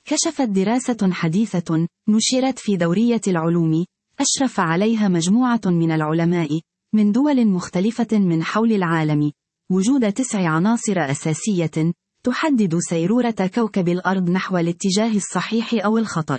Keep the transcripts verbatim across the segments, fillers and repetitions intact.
كشفت دراسة حديثة نشرت في دورية العلوم أشرف عليها مجموعة من العلماء من دول مختلفة من حول العالم وجود تسع عناصر أساسية تحدد سيرورة كوكب الأرض نحو الاتجاه الصحيح أو الخطأ.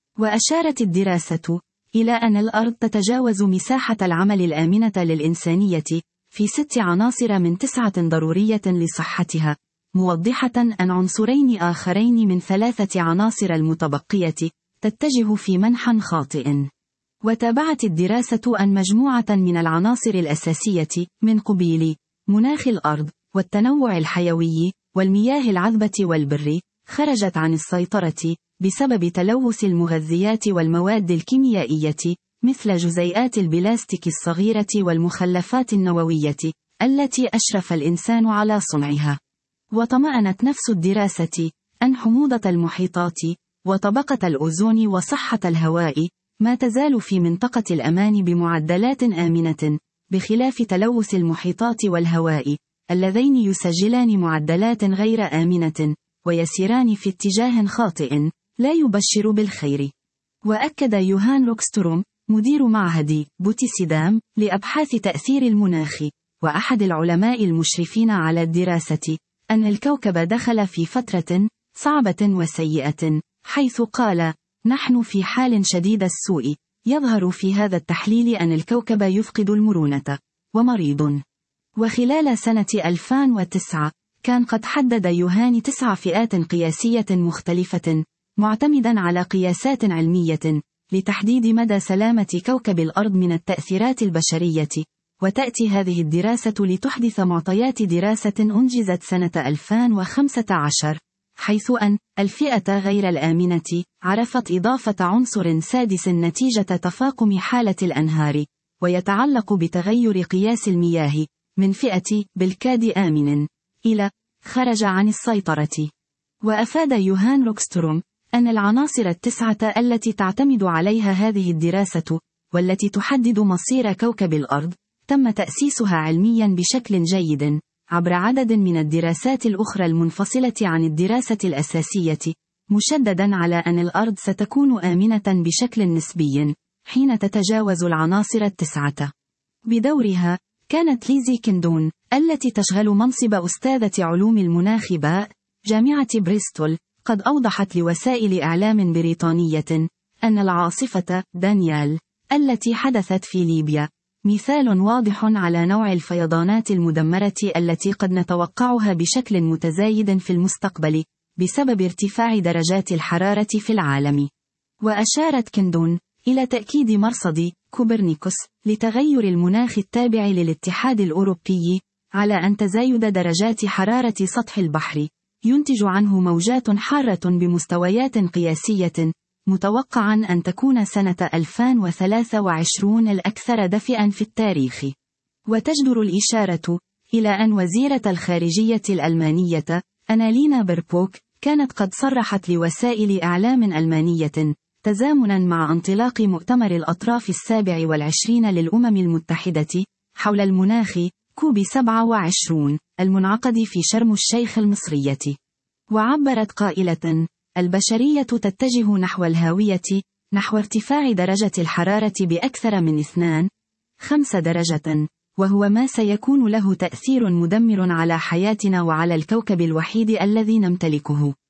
وأشارت الدراسة إلى أن الأرض تتجاوز مساحة العمل الآمنة للإنسانية في ست عناصر من تسعة ضرورية لصحتها، موضحة أن عنصرين آخرين من ثلاثة عناصر المتبقية تتجه في منحى خاطئ. وتابعت الدراسة أن مجموعة من العناصر الأساسية من قبيل مناخ الأرض والتنوع الحيوي والمياه العذبة والبر خرجت عن السيطرة بسبب تلوث المغذيات والمواد الكيميائية مثل جزيئات البلاستيك الصغيرة والمخلفات النووية التي أشرف الإنسان على صنعها. وطمأنت نفس الدراسة أن حموضة المحيطات وطبقة الأوزون وصحة الهواء ما تزال في منطقة الأمان بمعدلات آمنة، بخلاف تلوث المحيطات والهواء اللذين يسجلان معدلات غير آمنة ويسيران في اتجاه خاطئ لا يبشر بالخير. وأكد يوهان روكستروم مدير معهد بوتسيدام لأبحاث تأثير المناخ وأحد العلماء المشرفين على الدراسة أن الكوكب دخل في فترة صعبة وسيئة، حيث قال: نحن في حال شديد السوء. يظهر في هذا التحليل أن الكوكب يفقد المرونة ومريض. وخلال سنة ألفين وتسعة كان قد حدد يوهان تسع فئات قياسية مختلفة معتمدا على قياسات علمية لتحديد مدى سلامة كوكب الأرض من التأثيرات البشرية. وتأتي هذه الدراسة لتحدث معطيات دراسة أنجزت سنة ألفين وخمسة عشر، حيث أن الفئة غير الآمنة عرفت إضافة عنصر سادس نتيجة تفاقم حالة الأنهار، ويتعلق بتغير قياس المياه من فئة بالكاد آمن إلى خرج عن السيطرة. وأفاد يوهان روكستروم أن العناصر التسعة التي تعتمد عليها هذه الدراسة والتي تحدد مصير كوكب الأرض تم تأسيسها علميا بشكل جيد عبر عدد من الدراسات الأخرى المنفصلة عن الدراسة الأساسية، مشددا على أن الأرض ستكون آمنة بشكل نسبي حين تتجاوز العناصر التسعة. بدورها كانت ليزي كندون التي تشغل منصب أستاذة علوم المناخ باء جامعة بريستول قد أوضحت لوسائل إعلام بريطانية أن العاصفة دانيال التي حدثت في ليبيا مثال واضح على نوع الفيضانات المدمرة التي قد نتوقعها بشكل متزايد في المستقبل بسبب ارتفاع درجات الحرارة في العالم. وأشارت كندون إلى تأكيد مرصد كوبرنيكوس لتغير المناخ التابع للاتحاد الأوروبي على أن تزايد درجات حرارة سطح البحر ينتج عنه موجات حارة بمستويات قياسية، متوقعا أن تكون سنة ألفين وثلاثة وعشرين الأكثر دفئا في التاريخ. وتجدر الإشارة إلى أن وزيرة الخارجية الألمانية أنالينا بيربوك كانت قد صرحت لوسائل إعلام ألمانية تزامنا مع انطلاق مؤتمر الأطراف السابع والعشرين للأمم المتحدة حول المناخ كوب سبعة وعشرين المنعقد في شرم الشيخ المصرية. وعبرت قائلة: البشرية تتجه نحو الهاوية، نحو ارتفاع درجة الحرارة بأكثر من اثنين خمسة درجة، وهو ما سيكون له تأثير مدمر على حياتنا وعلى الكوكب الوحيد الذي نمتلكه.